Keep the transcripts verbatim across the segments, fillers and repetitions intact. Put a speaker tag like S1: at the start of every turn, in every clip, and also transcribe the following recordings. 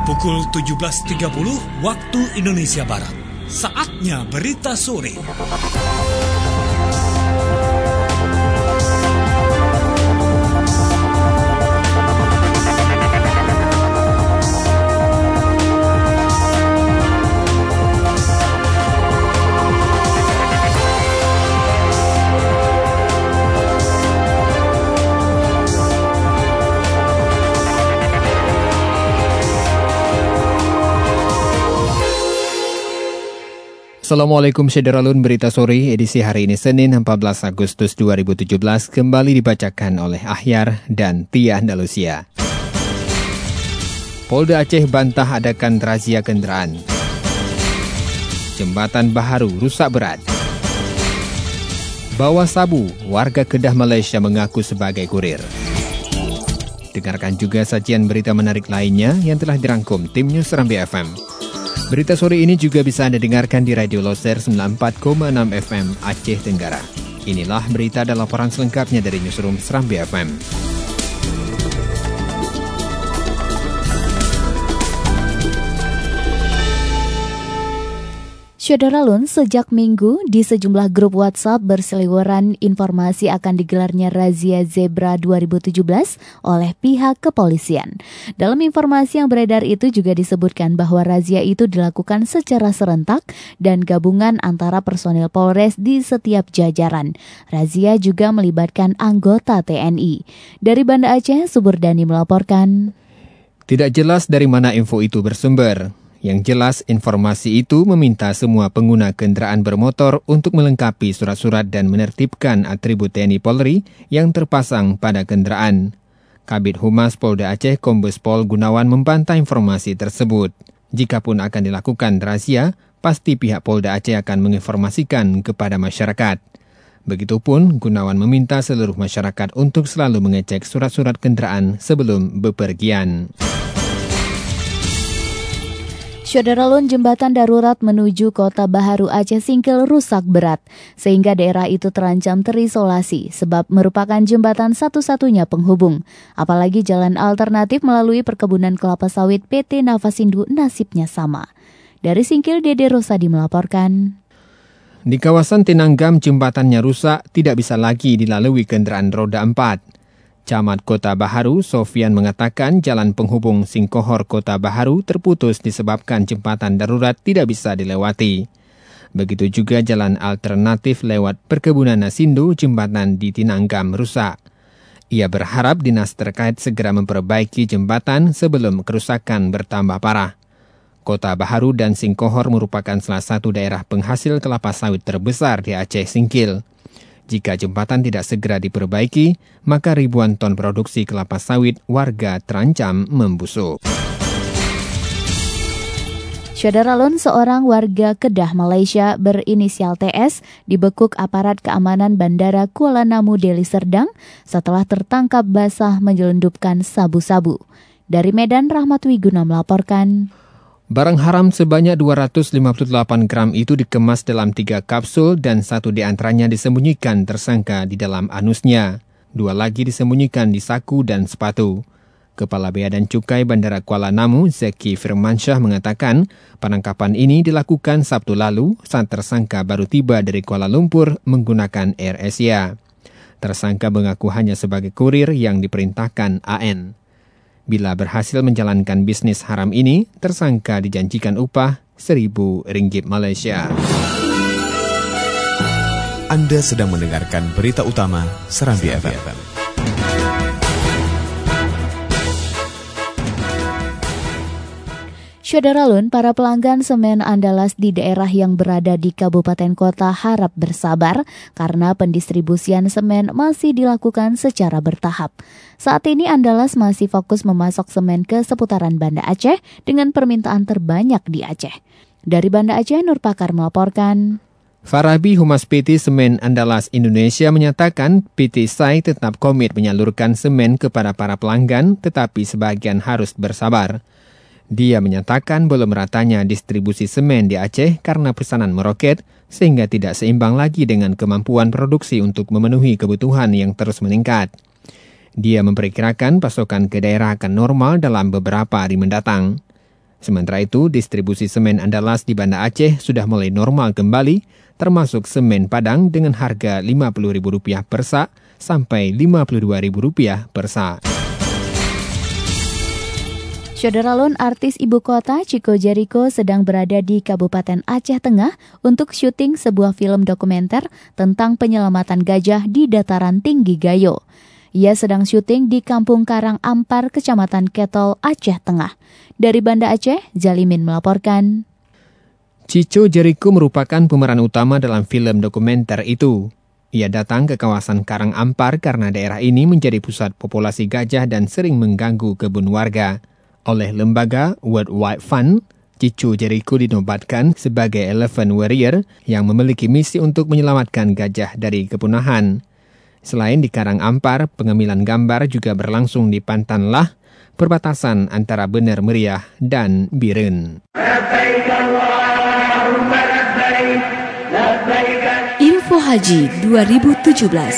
S1: Pukul tujuh belas tiga puluh waktu Indonesia Barat. Saatnya berita sore.
S2: Assalamualaikum Syederalun, berita sore edisi hari ini Senin empat belas Agustus dua ribu tujuh belas kembali dibacakan oleh Ahyar dan Tia Andalusia. Polda Aceh bantah adakan razia kendaraan. Jembatan Baharu rusak berat. Bawa sabu, warga Kedah Malaysia mengaku sebagai kurir. Dengarkan juga sajian berita menarik lainnya yang telah dirangkum tim Serambi F M. Berita sore ini juga bisa Anda dengarkan di Radio Loser sembilan puluh empat koma enam F M Aceh Tenggara. Inilah berita dan laporan selengkapnya dari Newsroom Serambi F M.
S3: Syederalun, sejak Minggu di sejumlah grup WhatsApp berseliweran informasi akan digelarnya razia Zebra dua ribu tujuh belas oleh pihak kepolisian. Dalam informasi yang beredar itu juga disebutkan bahwa razia itu dilakukan secara serentak dan gabungan antara personil Polres di setiap jajaran. Razia juga melibatkan anggota T N I. Dari Banda Aceh, Suburdani melaporkan.
S2: Tidak jelas dari mana info itu bersumber. Yang jelas, informasi itu meminta semua pengguna kendaraan bermotor untuk melengkapi surat-surat dan menertibkan atribut T N I Polri yang terpasang pada kendaraan. Kabid Humas Polda Aceh Kombes Pol Gunawan membantah informasi tersebut. Jikapun akan dilakukan razia, pasti pihak Polda Aceh akan menginformasikan kepada masyarakat. Begitupun, Gunawan meminta seluruh masyarakat untuk selalu mengecek surat-surat kendaraan sebelum bepergian.
S3: Syederalun, jembatan darurat menuju Kota Baharu Aceh Singkil rusak berat, sehingga daerah itu terancam terisolasi sebab merupakan jembatan satu-satunya penghubung. Apalagi jalan alternatif melalui perkebunan kelapa sawit P T Nafasindo nasibnya sama. Dari Singkil, Dede Rosadi melaporkan.
S2: Di kawasan Tinanggam, jembatannya rusak, tidak bisa lagi dilalui kendaraan roda empat. Camat Kota Baharu, Sofian mengatakan jalan penghubung Singkohor Kota Baharu terputus disebabkan jembatan darurat tidak bisa dilewati. Begitu juga jalan alternatif lewat perkebunan Nasindo, jembatan di Tinanggam rusak. Ia berharap dinas terkait segera memperbaiki jembatan sebelum kerusakan bertambah parah. Kota Baharu dan Singkohor merupakan salah satu daerah penghasil kelapa sawit terbesar di Aceh Singkil. Jika jembatan tidak segera diperbaiki, maka ribuan ton produksi kelapa sawit warga terancam membusuk.
S3: Syederalun, seorang warga Kedah Malaysia berinisial T S dibekuk aparat keamanan Bandara Kuala Namu Deli Serdang setelah tertangkap basah menyelundupkan sabu-sabu. Dari Medan, Rahmat Wiguna melaporkan.
S2: Barang haram sebanyak dua ratus lima puluh delapan gram itu dikemas dalam tiga kapsul dan satu di antaranya disembunyikan tersangka di dalam anusnya. Dua lagi disembunyikan di saku dan sepatu. Kepala Bea dan Cukai Bandara Kuala Namu, Zeki Firmansyah mengatakan penangkapan ini dilakukan Sabtu lalu saat tersangka baru tiba dari Kuala Lumpur menggunakan Air Asia. Tersangka mengaku hanya sebagai kurir yang diperintahkan A N. Bila berhasil menjalankan bisnis haram ini, tersangka dijanjikan upah seribu ringgit Malaysia.
S4: Anda sedang mendengarkan berita utama Serambi F M.
S3: Syederalun, para pelanggan semen Andalas di daerah yang berada di kabupaten kota harap bersabar karena pendistribusian semen masih dilakukan secara bertahap. Saat ini Andalas masih fokus memasok semen ke seputaran Banda Aceh dengan permintaan terbanyak di Aceh. Dari Banda Aceh, Nur Pakar melaporkan.
S2: Farabi, Humas P T Semen Andalas Indonesia menyatakan P T S A I tetap komit menyalurkan semen kepada para pelanggan, tetapi sebagian harus bersabar. Dia menyatakan belum meratanya distribusi semen di Aceh karena pesanan meroket, sehingga tidak seimbang lagi dengan kemampuan produksi untuk memenuhi kebutuhan yang terus meningkat. Dia memperkirakan pasokan ke daerah akan normal dalam beberapa hari mendatang. Sementara itu, distribusi semen Andalas di Banda Aceh sudah mulai normal kembali, termasuk semen Padang dengan harga lima puluh ribu rupiah per sak sampai lima puluh dua ribu rupiah per sak.
S3: Saudara Lun, artis ibu kota Chico Jericho sedang berada di Kabupaten Aceh Tengah untuk syuting sebuah film dokumenter tentang penyelamatan gajah di dataran tinggi Gayo. Ia sedang syuting di Kampung Karang Ampar, Kecamatan Ketol, Aceh Tengah. Dari Banda Aceh, Zalimin melaporkan.
S2: Chico Jericho merupakan pemeran utama dalam film dokumenter itu. Ia datang ke kawasan Karang Ampar karena daerah ini menjadi pusat populasi gajah dan sering mengganggu kebun warga. Oleh lembaga World Wide Fund, Chico Jericho dinobatkan sebagai Elephant Warrior yang memiliki misi untuk menyelamatkan gajah dari kepunahan. Selain di Karang Ampar, pengambilan gambar juga berlangsung di Pantan Lah, perbatasan antara Bener Meriah dan Biren.
S5: Info Haji dua ribu tujuh belas.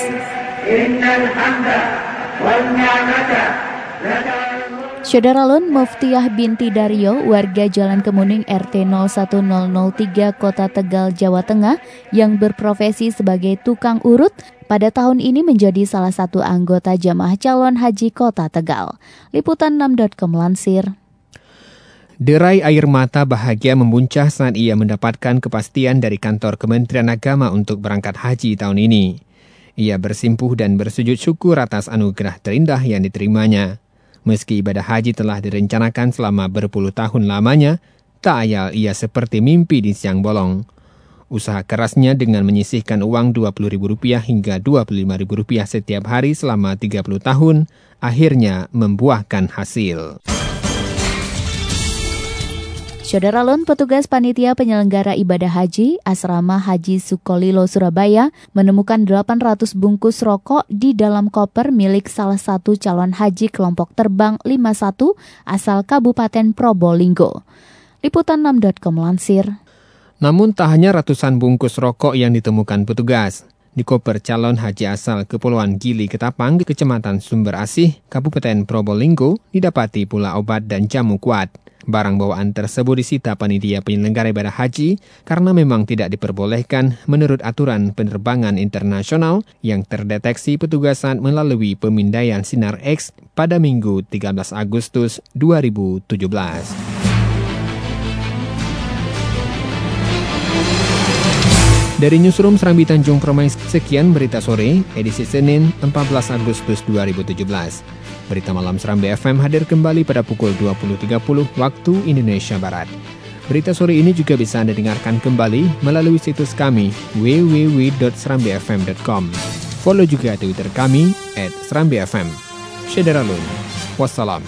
S3: Saudara Lun, Muftiah binti Dario, warga Jalan Kemuning R T nol satu nol nol tiga Kota Tegal, Jawa Tengah, yang berprofesi sebagai tukang urut, pada tahun ini menjadi salah satu anggota jamaah calon haji Kota Tegal. Liputan enam titik com lansir.
S2: Derai air mata bahagia memuncah saat ia mendapatkan kepastian dari kantor Kementerian Agama untuk berangkat haji tahun ini. Ia bersimpuh dan bersujud syukur atas anugerah terindah yang diterimanya. Meski ibadah haji telah direncanakan selama berpuluh tahun lamanya, tak ayal ia seperti mimpi di siang bolong. Usaha kerasnya dengan menyisihkan uang dua puluh ribu rupiah hingga dua puluh lima ribu rupiah setiap hari selama tiga puluh tahun, akhirnya membuahkan hasil.
S3: Saudara Lun, petugas panitia penyelenggara ibadah haji Asrama Haji Sukolilo Surabaya menemukan delapan ratus bungkus rokok di dalam koper milik salah satu calon haji kelompok terbang lima puluh satu asal Kabupaten Probolinggo. Liputan enam titik com lansir.
S2: Namun tak hanya ratusan bungkus rokok yang ditemukan petugas. Di koper calon haji asal Kepulauan Gili Ketapang, Kecamatan Sumber Asih, Kabupaten Probolinggo, didapati pula obat dan jamu kuat. Barang bawaan tersebut disita panitia penyelenggara ibadah haji karena memang tidak diperbolehkan menurut aturan penerbangan internasional yang terdeteksi petugas saat melalui pemindaian Sinar X pada Minggu tiga belas Agustus dua ribu tujuh belas. Dari Newsroom Serambi Tanjung Permai, sekian berita sore, edisi Senin empat belas Agustus dua ribu tujuh belas. Berita Malam Serambi F M hadir kembali pada pukul dua puluh tiga puluh waktu Indonesia Barat. Berita sore ini juga bisa Anda dengarkan kembali melalui situs kami w w w dot serambi f m dot com. Follow juga Twitter kami at serambi f m. Syederalun. Wassalam.